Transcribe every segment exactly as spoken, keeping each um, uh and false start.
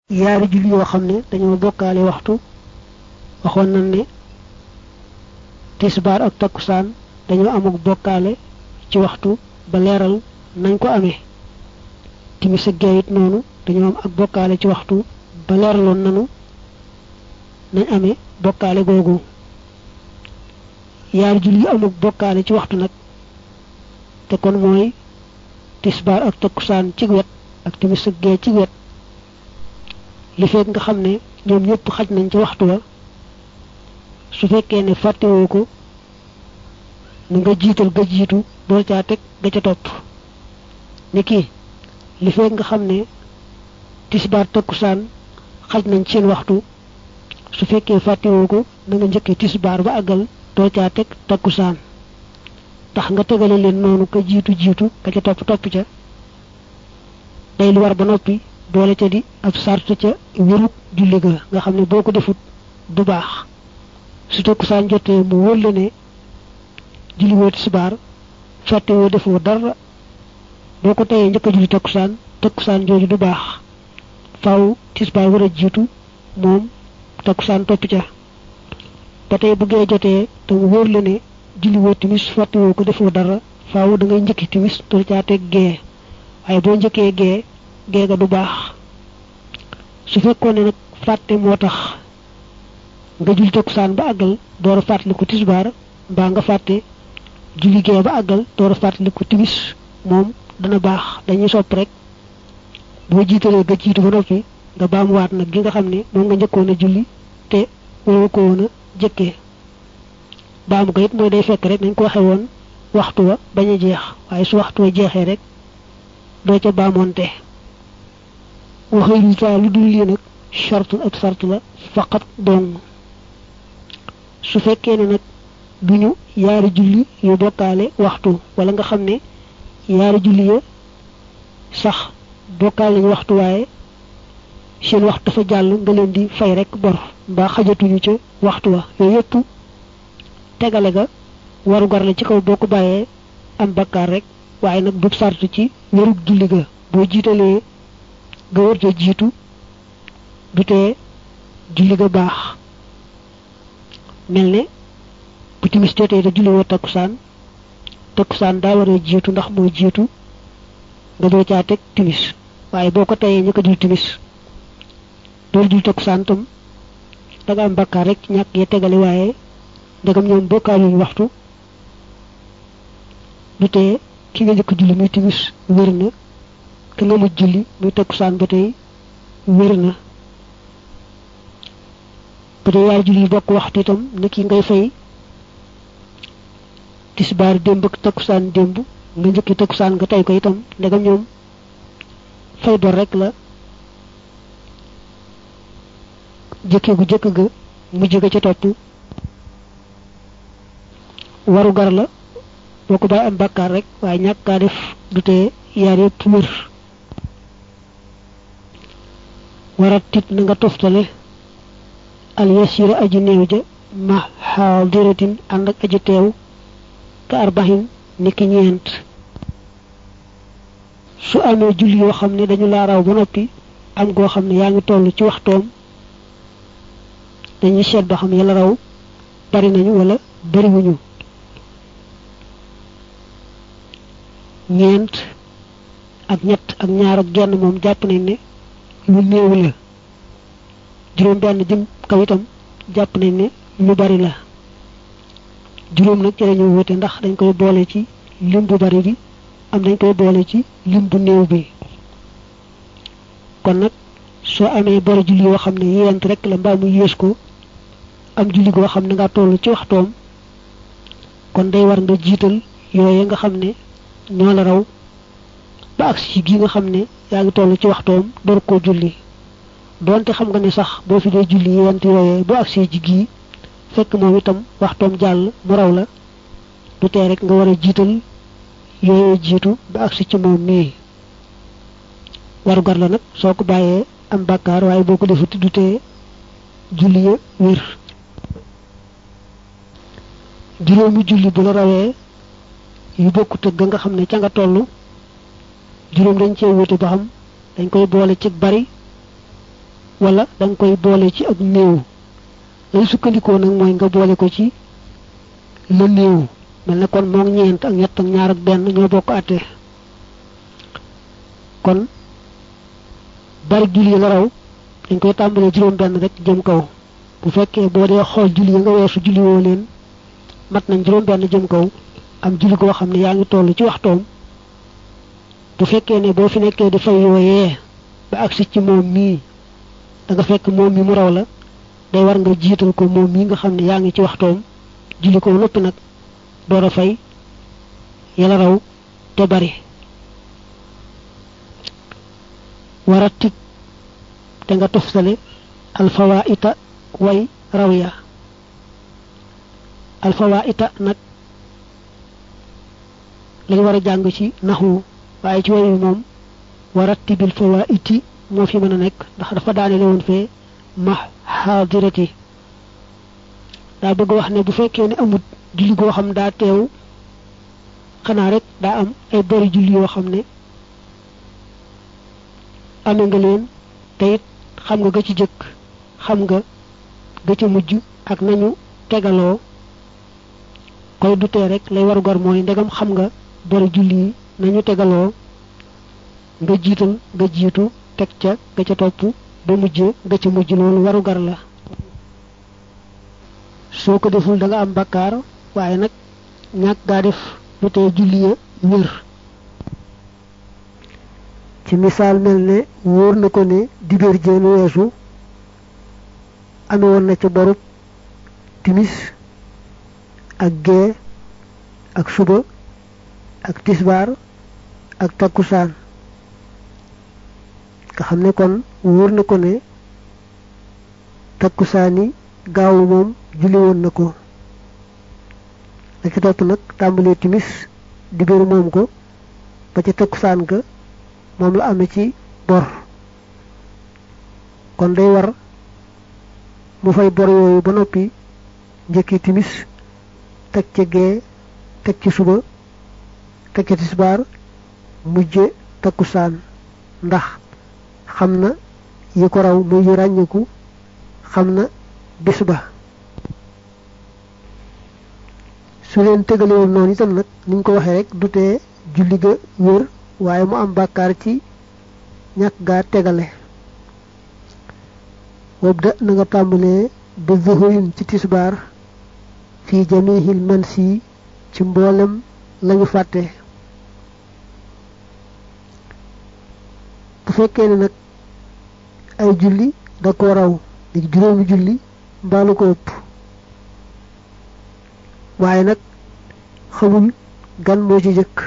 yaari julli yoo xam ne dañoo bokkaale waxtu waxoon nañ ne tisbaar ak takkusaan dañoo amuk bokkaale ci waxtu ba leeral nañ ko amee timis ak gee it noonu dañoo am ak bokkaale ci waxtu ba leeraloon nanu nañ amee bokkaale googu yaari julli yu amuk bokkaale ci waxtu nag te kon mooy tisbaar ak takkusaan ci wet ak timis ak gee ci wet li fekk nga xam ne ñoom ñëpp xaj nañ ci waxtu wa su fekkee ne fàttewoo ko na nga jiital ga jiitu door caa teg ga ca topp ni kii li fekk nga xam ne tisbaar takkusaan xaj nañ ci seen waxtu su fekkee fàttewoo ko na nga njëkkee tisbaar ba àggal door caa teg takkusaan tax nga tegale leen noonu ka jiitu jiitu ka ca topp topp ca day lu war ba noppi boole ca di ab sart ca wérug julli ga nga xam ne boo ko defut du baax su takkusaan jotee mu wóor la ne julli woo tisbaar fàtte woo defoo dara boo ko teyee njëkk a julli takkusaan takkusaan jooju du baax faaw tisbaar war a jiitu moom takkusaan topp ca ba tey bu gee jotee te mu wóor la ne julli woo timis fàtte woo ko defoo dara faaw da ngay njëkki timis door caa teg gee waaye boo njëkkee gee gee ga du baax su fekkoon ne nag fàtte moo tax nga julli takkusaan ba àggal door a fàttaliku tisbaar mbaa nga fàtte julli gee ba àggal door a fàttaliku timis moom dana baax dañuy sopp rek boo jiitalee ga jiitu ba noppi nga baamuwaat nag gi nga xam ne moom nga njëkkoon a julli te waroo ko woon a jëkkee baamu ko it mooy day fekk rek nañ ko waxe woon waxtu wa bañ a jeex waaye su waxtu wa jeexee rek doo ca baamoonte waxee lu lu dul lii nag chartul ab sart la faqat dong su fekkee ne nag duñu yaari julli yu bokkaale waxtu wala nga xam ne yaari julli ya sax bokkaale lañu waxtu waaye seen waxtu dafa jàll nga leen di fay rek bor mbaa xajatuñu ca waxtu wa yooyu yëpp tegale ga waru gar la ci kaw boo ko bàyyee am bakkaar rek waaye nag du sart ci wérug julli ga boo jiitalee ga wër ca jiitu du tee julli ga baax mel ne bu timis jotee te julli woo takkusaan takkusaan daa war a jiitu ndax moo jiitu nga doo caa teg timis waaye boo ko teyee ñëkk a jul timis doolu jul takkusaan tam danga am bakkaar rek ñàkk yee tegale waaye ndegam ñoom bokkaaluñu waxtu du tee ki nga njëkk julli muy timis wér na ki nga mujj julli muy takkusaan ba tey wér na ba tey yaari julli yi bokk waxtu itam ni ki ngay fay tisbaar démb ak takkusaan démb nga njëkki takkusaan nga tey ko itam ndegam ñoom fay bor rek la jëkkee gu jëkk ga mujj ga ca topp waru gar la boo ko bàyyi am bàkkaar rek waaye ñàkk kaa def du tee yaar yëpp wér warat tit na nga toftale al yasira aji néew ja ma xaadiratin ànd ak aji teew ka arbahin niki ñeent su amee julli yoo xam ne dañu laa raw ba noppi am goo xam ne yaa ngi toll ci waxtoom dañuy seet ba xam yàlla raw bari nañu wala bariwuñu ñeent ak ñett ak ñaar ak genn moom jàpp nañ ne lu néew la juróom benn jëm kaw itam jàpp nañ ne lu bari la juróom nag ci lañu wute ndax dañ koy boole ci lim bu bari bi am dañ koy boole ci lim bu néew bi kon nag soo amee bari julli yoo xam ne yent rek la mbaa mu yées ko am julli goo xam ne nga toll ci waxtoom kon day war nga jiital yooye nga xam ne ñoo la raw ba agsi ci gi nga xam ne yaa ngi toll ci waxtoom door koo julli doonte xam nga ne sax boo fi dee julli yent yooyee boo agsi ci gi fekk moom itam waxtoom jàll mu raw la du tee rek nga war a jiital yooyee jiitu ba agsi ci moom mii waru gar la nag soo ko bàyyee am bàkkaar waaye boo ko defuti du tee julli ya wér juróomi julli bu la rawee yu bokkut ak ga nga xam ne ca nga toll juróom dañ cee wuute ba xam dañ koy boole ci bari wala dang koy boole ci ak néew lay sukkandikoo nag mooy nga boole ko ci la néew mel ne kon moom ñeent ak ñett ak ñaar ak benn ñoo bokk àtte kon bari julli la raw dañ koy tàmbalee juróom benn rek jëm kaw bu fekkee boo dee xool julli nga weesu julli woo leen mat nañ juróom benn jëm kaw am julli goo xam ne yaa ngi toll ci waxtoom bu fekkee ne boo fi nekkee di fay yooyee ba agsi ci moom mii da nga fekk moom mi mu raw la day war nga jiital ko moom mii nga xam ne yaa ngi ci waxtoom julli ko noppi nag door a fay yàlla raw te bari waratib te nga toftale alfawaita way raw ya alfawaita nag lañ war a jàng ci naxu waaye ci wayu moom waratibil fawaiti moo fi mën a nekk ndax dafa daane woon fee ma xaadirati daa bëgg wax ne bu fekkee ne amut julli goo xam daa teew xanaa rek daa am ay bari julli yoo xam ne ame nga leen te it xam nga ga ci jëkk xam nga ga ci mujj ak nañu tegaloo koy dutee rek lay waru gar mooy ndegam xam nga bari julli yi nañu tegaloo nga jiital nga jiitu teg ca ga ca topp ba mujj ga ca mujj loolu waru gar la soo ko deful da nga am bakkaar waaye nag ñàkk gaa def lu tee julli ya wér ci misaal mel ne wóor na ko ne dibéer jéen weesu ame woon na ca borub timis ak gee ak suba ak tisbaar ak takkusaan nga xam ne kon wóor na ko ne takkusaani gaawu moom julli woon na ko la ci topp nag tàmbalee timis dibéer moom ko ba ca takkusaan ga moom la amee ci bor kon day war mu fay bor yooyu ba noppi njëkki timis teg ca gee teg ci suba teg ca tisbaar mujje takkusaan ndax xam na yi ko raw muy yu ràññiku xam na bis ba su leen tegalewoon noonu itam nag niñ ko waxee rek du tee julli ga wér waaye mu am bàkkaar ci ñàkk gaa tegale wabda na nga tàmbalee ba zuhurin ci tisbaar fii jamihil mansi ci mboolem lañu fàtte bu fekkee ne nag ay julli da ko raw di juróomi julli mbaalu ko ëpp waaye nag xamul gan moo ci jëkk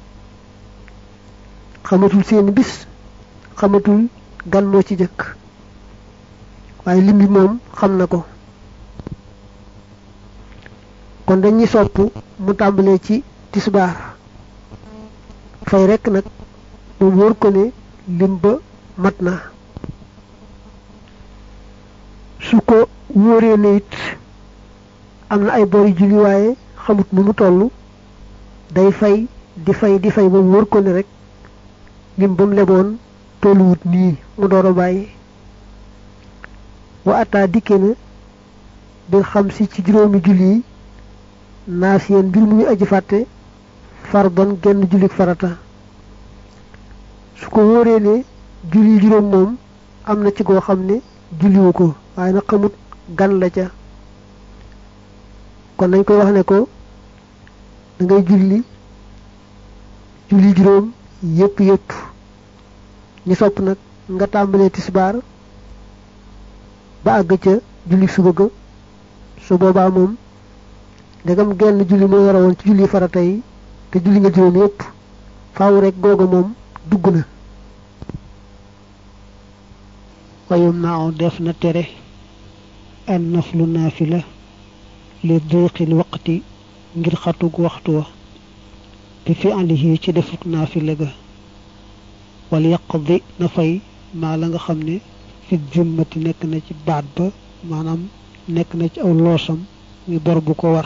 xamatul seen bis xamatul gan moo ci jëkk waaye lim bi moom xam na ko kon dañuy sopp mu tàmbalee ci tisbaar fay rekk nag mu wóor ko ne lim ba mat na su ko wóoree ne it am na ay bori julli waaye xamut nu mu toll day fay di fay di fay ba mu wóor ko ne rek lim ba mu leboon tolluwut nii mu door a bàyyi wa ataa dikke na bil xam si ci juróomi julli yi naasiyeen mbir muy aji fàtte fardan genn jullik farata su ko wóoree ne julli juróom moom am na ci goo xam ne julliwu ko waaye nag xamut gan la ca kon dañ koy wax ne ko da ngay julli julli juróom yépp yépp ñu sopp nag nga tàmbalee tisbaar ba àgg ca julli suba ga su boobaa moom ndegam genn julli moo yore woon ci julli farata yi te julli nga juróom yépp faaw rek googa moom dugg na wayum naaw def na tere an naflu naafila li diqil waqti ngir xatug waxtu wa bi fi'lihi ci defuk naafila ga wal yaqdi na fay maa la nga xam ne fi zimmati nekk na ci baat ba maanaam nekk na ci aw loosam muy bor bu ko war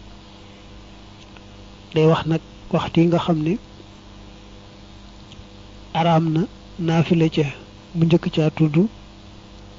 day wax nag waxtu yi nga xam ne araam na naafila ca mu njëkk caa tudd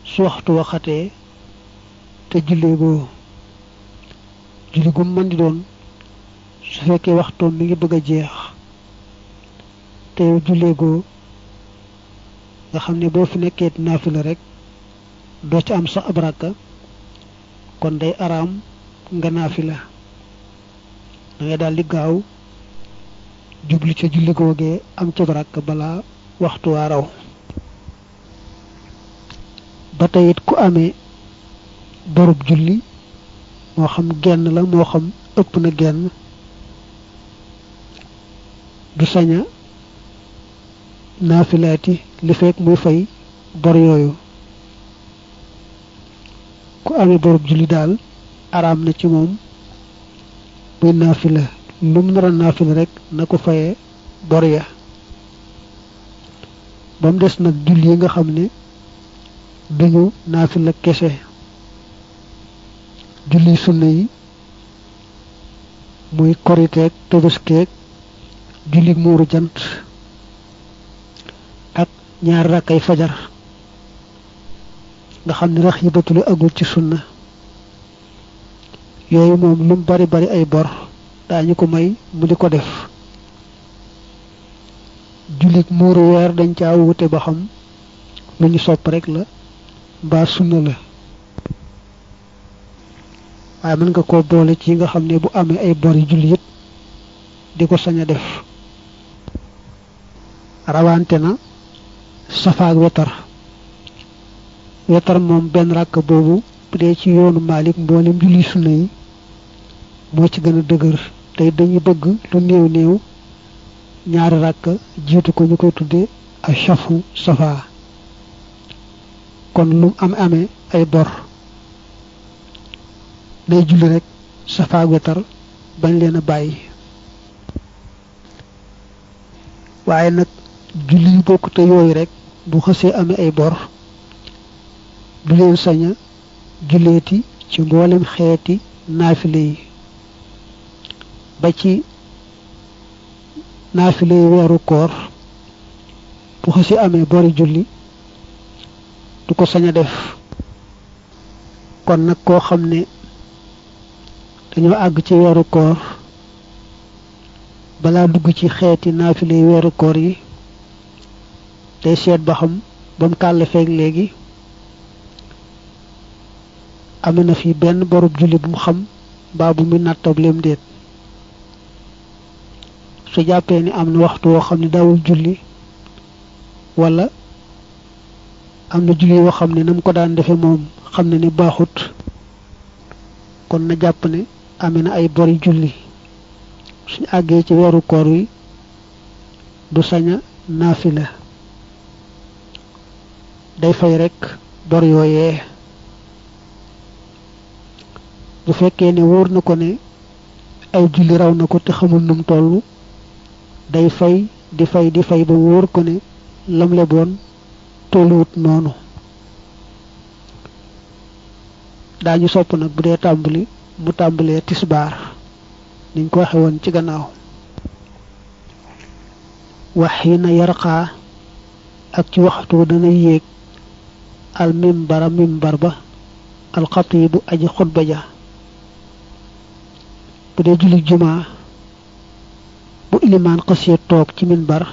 su waxtu waxatee te jullee goo julli gu mën di doon su fekkee waxtoom mi ngi bëgg a jeex te yow jullee goo nga xam ne boo fi nekkee naafila rek doo ci am sax ab rakka kon day araam nga naafila da ngay daal di gaaw jubli ca julli googee am ca rakka balaa waxtu waa raw ba tey it ku amee borub julli moo xam genn la moo xam ëpp na genn du saña naafilaati li fekk muy fay bor yooyu ku amee borub julli daal araam na ci moom muy naafila lu mu nar a naafila rek na ko fayee bor ya ba mu des nag julli yi nga xam ne duñu naafila kese julli sunna yi muy koriteek tëbaskeek julli muuru jant ak ñaar rakkay fajar nga xam ne rax yi batulu agul ci sunna yooyu moom lum bari bari ay bor daañu ko may mu di ko def julli muuru weer dañ caa wute ba xam lu ñu sopp rek la mbaa sunna la waaye mën nga koo boole ci nga xam ne bu amee ay bor yu julli it di ko sañ a def rawante na safaak wetar wetar moom benn ràkk boobu bu dee ci yoonu Maalik mboolem julli sunna yi moo ci gën a dëgër tey dañuy bëgg lu néew néew ñaari ràkk jiitu ko ñu koy tuddee ak safu safa kon lu am amee ay bor day julli rek safa ak wetar bañ leen a bàyyi waaye nag julli yu bokk te yooyu rek bu xësee amee ay bor du leen saña julleeti ci mboolem xeeti naafile yi ba ci naafile yi weeru koor bu xësee amee bori julli du ko sañ a def kon nag koo xam ne dañoo àgg ci weeru koor balaa dugg ci xeeti naafile yi weeru koor yi day seet ba xam ba mu kàll feeg léegi ame na fi benn borub julli bu mu xam mbaa bu mu nattableem déet su jàppee ni am na waxtu woo xam ne daawul julli wala am na julli yoo xam ne na mu ko daan defe moom xam na ni baaxut kon na jàpp ne ame na ay bori julli suñu àggee ci weeru koor wi du saña naafila day fay rek bor yooyee bu fekkee ne wóor na ko ne ay julli raw na ko te xamul num tollu day fay di fay di fay ba wóor ko ne lam leboon tolluwut noonu daañu sopp nag bu dee tàmbali mu tàmbalee tisbaar niñ ko waxe woon ci gannaaw waxina yarqaa ak ci waxtu dana yéeg al mimbara mimbar ba al xatiibu aji xutba ja bu dee julli jumaa bu ilimaan xasee toog ci minbar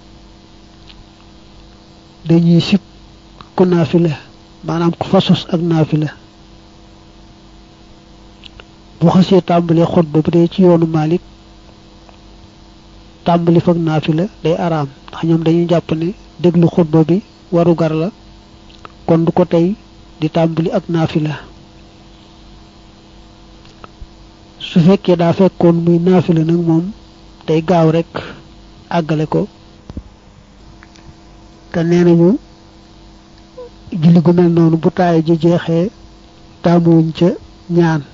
dañuy sib ku naafila maanaam ku fasos ak naafila bu xasee tàmbalee xutba bu dee ci yoonu Maalik tàmbali fag naafila day araam ndax ñoom dañuy jàpp ne déglu xutba bi waru gar la kon du ko tey di tàmbali ak naafila su fekkee daa fekkoon muy naafila nag moom day gaaw rek àggale ko te nee nañu julli gu mel noonu bu taay ji jeexee taamuwuñ ca ñaan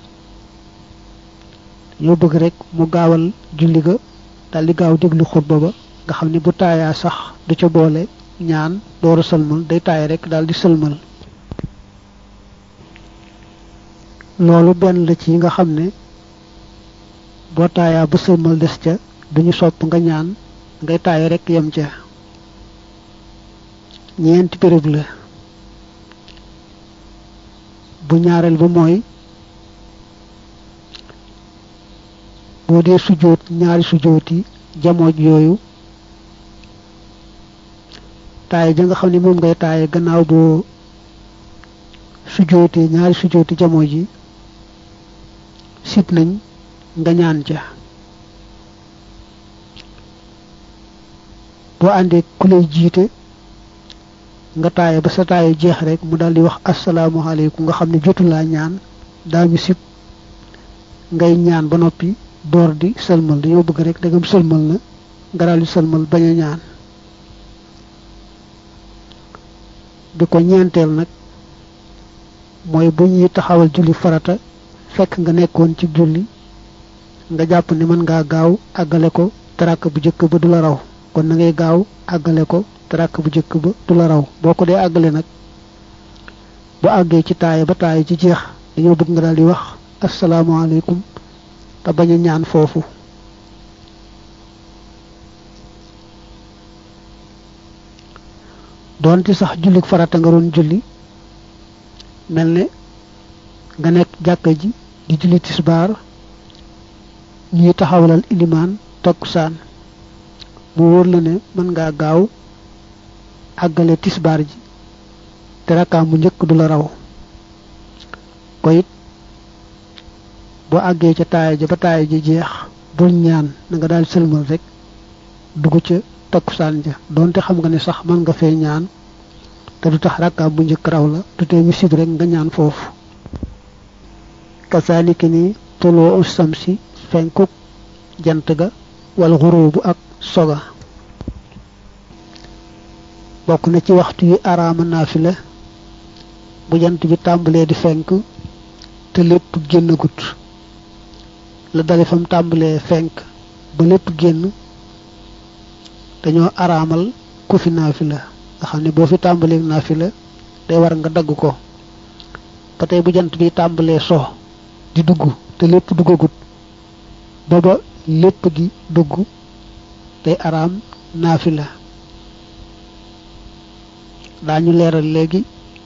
ñoo bëgg rek mu gaawal julli ga daldi gaaw déglu xutba ba nga xam ne bu taayaa sax du ca boole ñaan door a sëlmal day taay rek daldi sëlmal loolu benn la ci nga xam ne boo taayaa ba sëlmal des ca duñu sopp nga ñaan ngay taay rek yem ca ñeenti béréb la bu ñaareel ba mooy boo dee sujjóot ñaari sujjóot yi jamooj yooyu taaye ja nga xam ne moom ngay taaye gannaaw boo sujjóotee ñaari sujjóoti jamooj yi sit nañ nga ñaan ca boo àndee ku lay jiite nga taaye ba sa taaye jeex rek mu daldi wax asalaamaaleykum nga xam ne jotu laa ñaan daañu sib ngay ñaan ba noppi door di sëlmal dañoo bëgg rek dagam sëlmal na nga daldi sëlmal bañ a ñaan bi ko ñeenteel nag mooy bu ñuy taxawal julli farata fekk nga nekkoon ci julli nga jàpp ne mën ngaa gaaw àggale ko tarak bu jëkk ba du la raw kon na ngay gaaw àggale ko tarak bu jëkk ba du la raw boo ko dee àggale nag bu àggee ci taaye ba taaye ci jeex dañoo bëgg nga daldi wax asalaamaaleykum te bañ a ñaan foofu doonte sax jullik farata nga doon julli mel ne nga nekk jàkka ji di julli tisbaar ñuy taxawalal ilimaan takkusaan mu wóor la ne mën ngaa gaaw àggale tisbaar ji te rakkaam bu njëkk du la raw ko it boo àggee ca taaya ja ba taaya ja jeex bul ñaan na nga daal sëlmal rek dugg ca takkusaan ja doonte xam nga ne sax mën nga fee ñaan te du tax rakkaam bu njëkk raw la du tee ñu sib rek nga ñaan foofu kasaaliki ni tuluu samsi fenkuk jant ga wal xurubu ak soga bokk na ci waxtu yi araama naafila bu jant bi tàmbalee di fenk te lépp génnagut la dale fam tàmbalee fenk ba lépp génn dañoo araamal ku fi naafila nga xam ne boo fi tàmbalee naafila day war nga dagg ko ba tey bu jant bi tàmbalee so di dugg te lépp duggagut booba lépp gi dugg day araam naafila daañu leeral léegi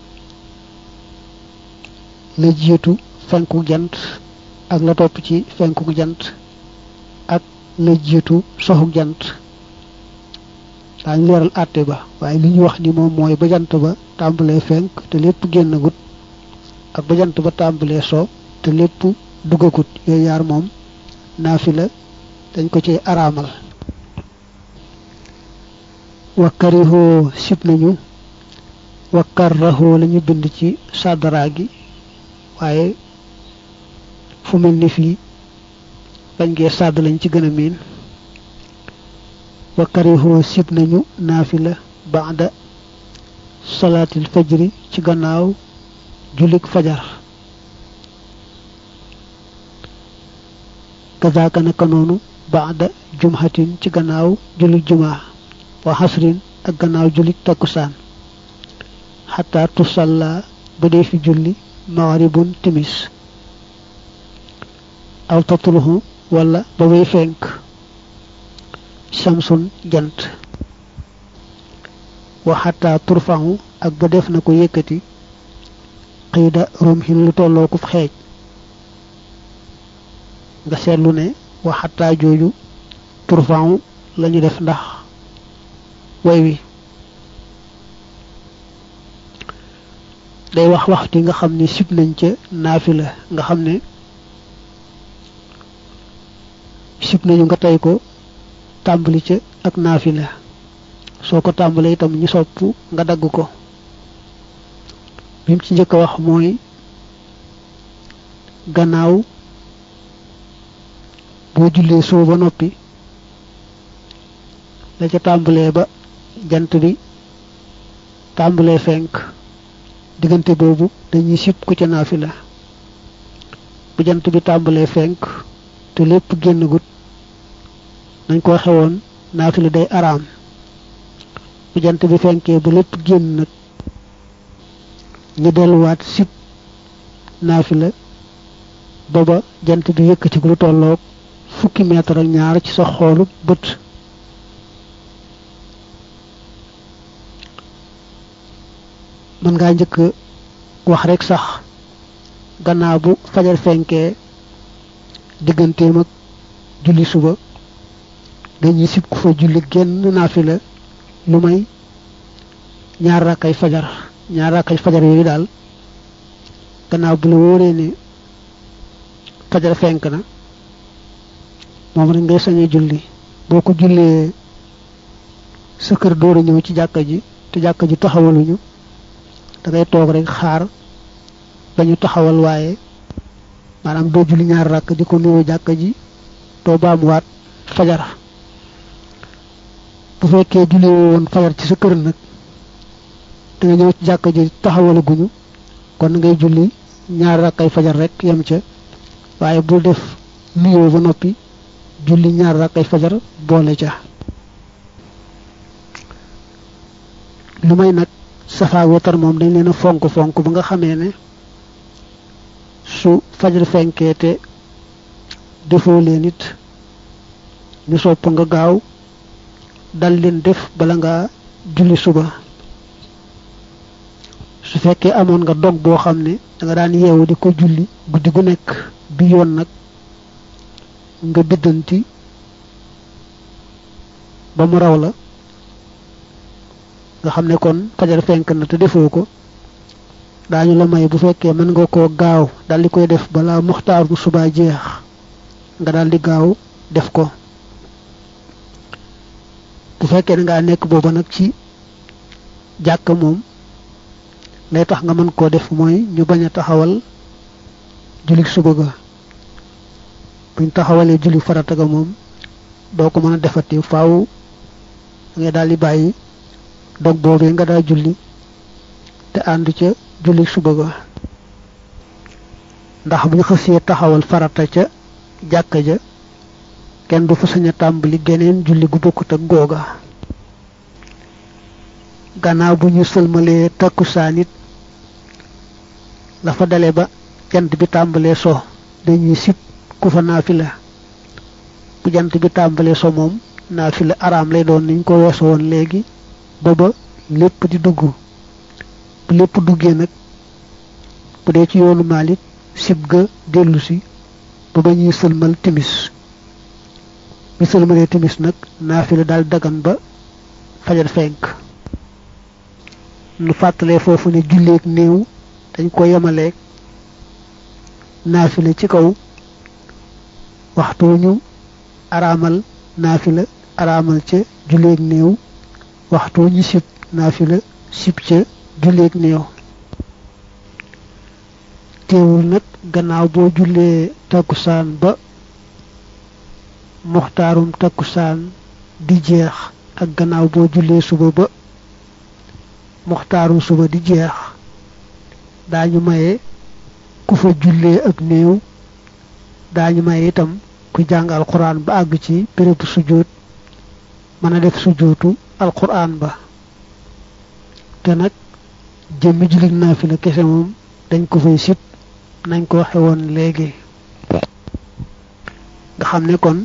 la jiitu fenku jant ak la topp ci fenku jant ak la jiitu soxu jant daañu leeral àtte ba waaye li ñu wax ni moom mooy ba jant ba tàmbalee fenk te lépp génnagut ak ba jant ba tàmbalee so te lépp duggagut yooyu yaar moom naafila dañ ko ci araamal wakkarihoo sib nañu wakkarrahoo lañu bind ci sadara gi waaye fu mel ni fii bañ ngee sàdd lañ ci gën a miin wakkarihoo sib nañu naafila baada salaatil fajri ci gannaaw julik fajar kazaaka naka noonu baada jumhatin ci gannaaw julik jumaa wa xasrin ak gannaaw julik takkusaan xataa tusalla ba dee fi julli maghribun timis aw tatluhu wala ba way fenk samsun jant wa xataa turfahu ak ba def na ko yëkkati xiida rumhin lu tolloo ku xeej nga seetlu ne wa xataa jooju turfahu lañu def ndax way wi day wax waxtu nga xam ne sib nañ ca naafila nga xam ne sib nañu nga tey ko tàmbali ca ak naafila soo ko tàmbalee itam ñu sopp nga dagg ko bi mu ci njëkk a wax mooy gannaaw boo jullee soo ba noppi la ca tàmbalee ba jant bi tàmbalee fenk diggante boobu dañuy sib ku ca naafila bu jant bi tàmbalee fenk te lépp génn gut nañ ko xewoon naafila day araam bu jant bi fenkee ba lépp génn nag ñu delluwaat sib naafila booba jant bi yëkkati lu tolloog fukki mètre ak ñaar ci sa xoolu bët mën ngaa njëkk wax rek sax gannaaw bu fajar fenkee digganteem ak julli suba dañuy sib ku fa julli genn naafila lu may ñaar rakkay fajar ñaar rakkay fajar yooyu daal gannaaw bu la wóoree ne fajar fenk na moom rek ngay sañee julli boo ko jullee sa kër door a ñëw ci jàkka ji te jàkka ji taxawaluñu da ngay toog rek xaar bañu taxawal waaye maanaam doo julli ñaar rakk di ko nuyoo jàkka ji doo baamuwaat fajar bu fekkee julli woon fajar ci sa kër nag da nga ñëw ci jàkka ji taxawalaguñu kon ngay julli ñaar rakkay fajar rek yem ca waaye bul def nuyoo ba noppi julli ñaar rakkay fajar boole ca lu may nag safa wetar moom dañ leen a fonk fonk ba nga xamee ne su fajar fenkee te defoo leen it ñu sopp nga gaaw dal leen def bala nga julli suba su fekkee amoon nga dog boo xam ne da nga daan yeewu di ko julli guddi gu nekk bi yoon nag nga biddanti ba mu raw la nga xam ne kon fajar fenk na te defoo ko daañu la may bu fekkee mën nga koo gaaw dal di koy def balaa muxtaar bu subaa jeex nga dal di gaaw def ko bu fekkee da ngaa nekk booba nag ci jàkk moom lay tax nga mën koo def mooy ñu bañ a taxawal julli suba ga buñ taxawalee julli farata ga moom doo ko mën a defati faaw nga daal di bàyyi dog boobee nga daa julli te ànd ca julli suba ga ndax bu ñu xësee taxawal farata ca jàkka ja kenn du fa sañ a tàmbali geneen julli gu bokkut ak googa gannaaw bu ñu sëlmalee takkusaan it la fa dale ba jant bi tàmbalee so dañuy sib ku fa naafila bu jant bi tàmbalee so moom naafila araam lay doon niñ ko weeso woon léegi booba lépp di dugg bu lépp duggee nag bu dee ci yoonu Maalik sib ga dellu si ba ba ñuy sëlmal timis bi sëlmalee timis nag naafila daal dagan ba fajar fenk nu fàttalee foofu ne julleek néew dañ ko yemaleeg naafila ci kaw waxtu ñu araamal naafila araamal ca julleek néew waxtu ñu sib naafila sib ca julleek néew teewul nag gannaaw boo jullee takkusaan ba muxtaarum takkusaan di jeex ak gannaaw boo jullee suba ba muxtaarum suba di jeex daañu maye ku fa jullee ak néew daañu maye itam ku jàng alquran ba àgg ci bérébu sujjóot mën a def sujjóotu alquran ba te nag jëmmi jullit naafila kese moom dañ ko fay sib nañ ko waxe woon léegi nga xam ne kon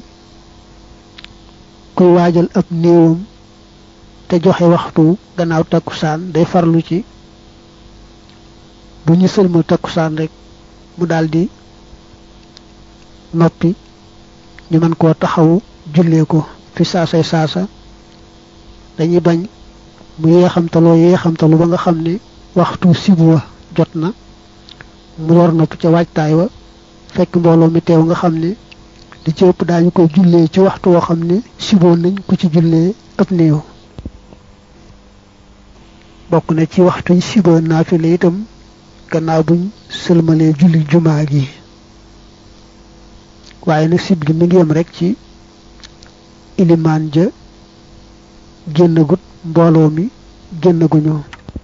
kuy waajal ab néewam te joxe waxtu gannaaw takkusaan day farlu ci bu ñu sëlmal takkusaan rek mu daldi noppi ñu mën koo taxawu jullee ko fi saasay saasa dañuy bañ mu yeexamtaloo yeexamtalu ba nga xam ne waxtu sibu wa jot na mu war noppi ca waajtaay wa fekk mbooloo mi teew nga xam ne di ci ëpp daañu koy jullee ci waxtu woo xam ne siboon nañ ku ci jullee ëpp néew bokk na ci waxtu yi siboon naafila itam gannaaw buñ sëlmalee julli jumaa gi waaye nag sib gi mi ngi yem rek ci ilimaan ja génnagut mbooloo mi génnaguñu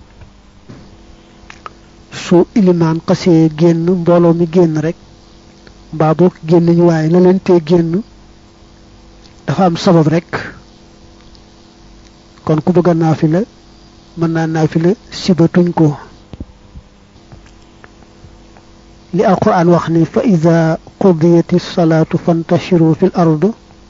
su ilimaan xasee génn mbooloo mi génn rek mbaa boo génn ñu waaye la leen tee génn dafa am sabab rek kon ku bëgg a naafila mën naa naafila sibatuñ ko li alquran wax ni fa ida qudiyati salaatu fantashiru fil ard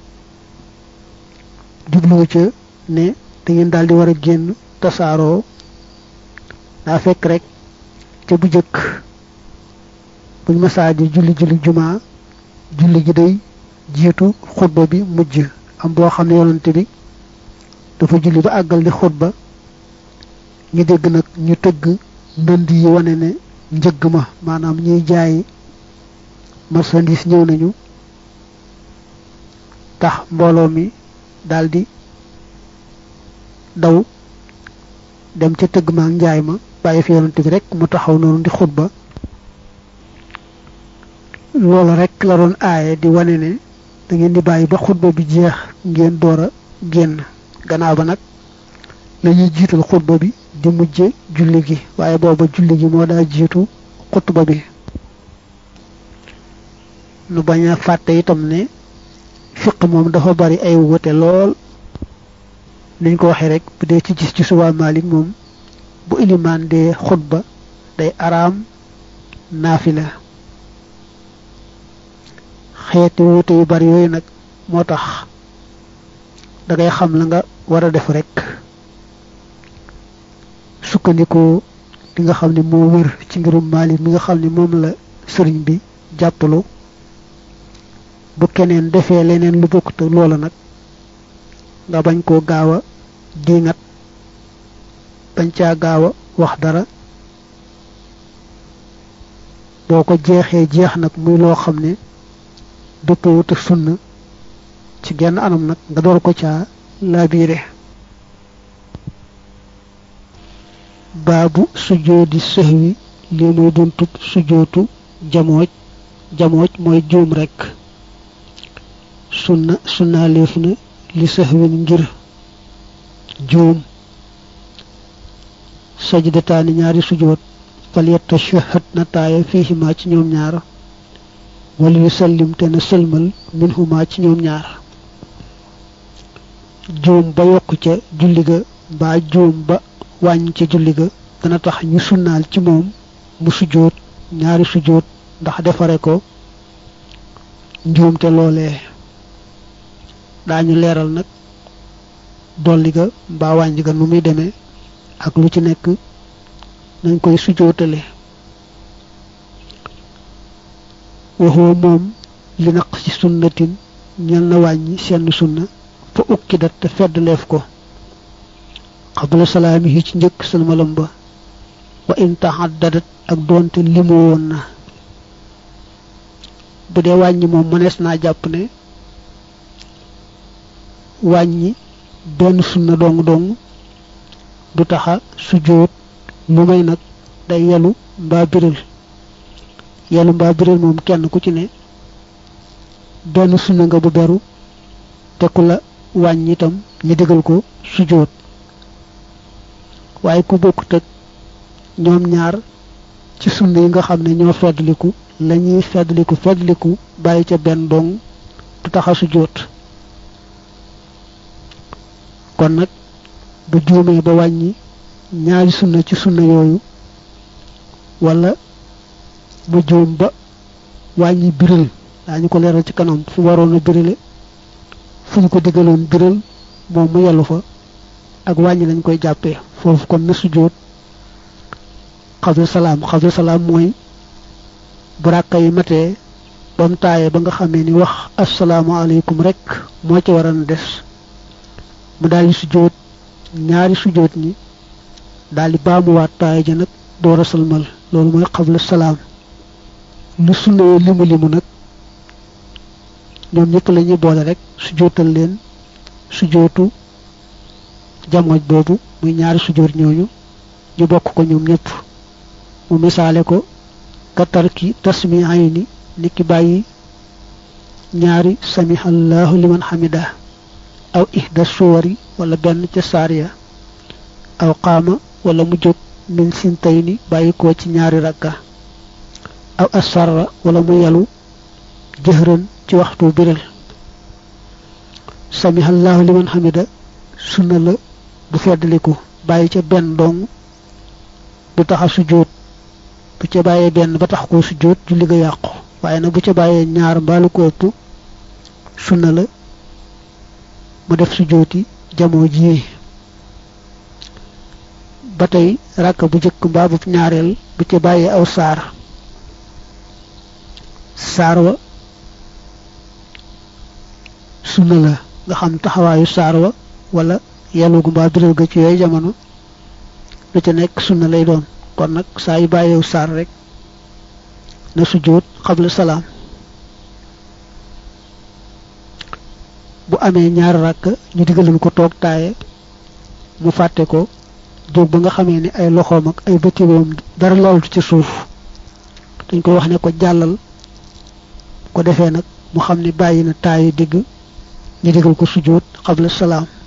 jublu ca ne da ngeen daal di war a génn tasaaroo daa fekk rek ca bu jëkk buñ masaa di julli julli jumaa julli gi day jiitu xutba bi mujj am boo xam ne yonante bi dafa julli ba àggal di xutba ñu dégg nag ñu tëgg ndënd yi wane ne njëgg ma maanaam ñuy jaay marchandise ñëw nañu tax mbooloo mi daldi daw dem ca tëgg ma ak njaay ma bàyyi fi yonante bi rek mu taxaw noonu di xutba loolu rek la doon aaye di wane ne da ngeen di bàyyi ba xutba bi jeex ngeen door a génn gannaaw ba nag la ñuy jiital xutba bi di mujje julli gi waaye booba julli gi moo daa jiitu xutba bi nu bañ a fàtte itam ne fiq moom dafa bari ay wute lool niñ ko waxee rek bu dee ci gis ci suba Maalik moom bu ilimaan dee xutba day araam naafila xeeti wute yu bari yooyu nag moo tax da ngay xam la nga war a def rek sukkandikoo li nga xam ne moo wër ci ngirum Maalik mi nga xam ne moom la sëriñ bi jàppalu bu keneen defee leneen lu bokkut ak loola nag nga bañ koo gaaw a diingat bañ caa gaaw a wax dara boo ko jeexee jeex nag muy loo xam ne dëppoo te sunna ci genn anam nag nga door ko caa laabiire baabu sujjóoti sahwi lii mooy buntub sujjóotu jamooj jamooj mooy juum rekk sunna sunna leef na li sahwin ngir juum sajdataani ñaari sujjóot fal yatashahhad na taaya fiihimaa ci ñoom ñaar wala yu sallim te na sëlmal minhumaa ci ñoom ñaar juum ba yokk ca julli ga mbaa juum ba wàññ ca julli ga dana tax ñu sunnaal ci moom mu sujjóot ñaari sujjóot ndax defare ko njuumte loolee daañu leeral nag dolli ga mbaa wàññi ga nu muy demee ak lu ci nekk nañ koy sujjóotale waxoo moom li naq ci sunnatin ñel na wàññi seen sunna fa ukkidat te feddleef ko qabla salaamihi ci njëkk salmalam ba wa in taxaddadat ak doonte limu woon na bu dee wàññi moom mënees naa jàpp ne wàññi benn sunna dong dong du taxa sujjóot lu may nag day yelu mbaa biral yelu mbaa biral moom kenn ku ci ne benn sunna nga bu beru te ku la wàññi itam ñu digal ko sujjóot waaye ku bokkut ak ñoom ñaar ci sunna yi nga xam ne ñoo feddliku la ñuy feddliku feddliku bàyyi ca benn dong du taxa sujjóot kon nag bu juumee ba wàññi ñaari sunna ci sunna yooyu wala mu juum ba wàññi biral daañu ko leeral ci kanam fu waroon a birale fu ñu ko digaloon biral moom mu yellu fa ak wàññi lañ koy jàppee foofu kon na sujjóot xabla salaam xabla salaam mooy bu ràkka yi matee ba mu taayee ba nga xamee ni wax asalaamaaleykum rek moo ci waroon a des mu daal di sujjóot ñaari sujjóot ñi daal di baamuwaat taaya ja nag door a salmal loolu mooy xabla salaam lu sunna yoo limu limu nag ñoom ñëpp la ñuy boole rek sujjóotal leen sujjóotu jamooj boobu muy ñaari sujjóot ñooñu ñu bokk ko ñoom ñëpp mu misaale ko katarki tasmi'ayni niki bàyyi ñaari samihallahu liman hamida aw ihda suwari wala benn ca saariya aw qaama wala mu jóg min sintayni bàyyi ko ci ñaari rakka aw asarra wala mu yalu jëhran ci waxtu biral samihallahu liman hamida sunna la bu feddliku bàyyi ca benn dong du taxa sujjóot bu ca bàyyee benn ba tax koo sujjóot julli ga yàqu waaye nag bu ca bàyyee ñaar mbaalu ko ëpp sunna la mu def sujjóoti jamoo ji ba tey ràkka bu jëkk mbaa bu ñaareel bu ca bàyyee aw saar saar wa sunna la nga xam taxawaayu saar wa wala yàlla gu mbaa biral ga ci yooyu jamono lu ca nekk sunna lay doon kon nag saa yu bàyyeew saar rek na sujjóot xabla salaam bu amee ñaar rakk ñu digalan ko toog taaye mu fàtte ko jóg ba nga xamee ni ay loxoom ak ay bëtiwoom dara looltu ci suuf dañ koy wax ne ko jàllal ko defee nag mu xam ne bàyyi na taayu digg ñu digal ko sujjóot xabla salaam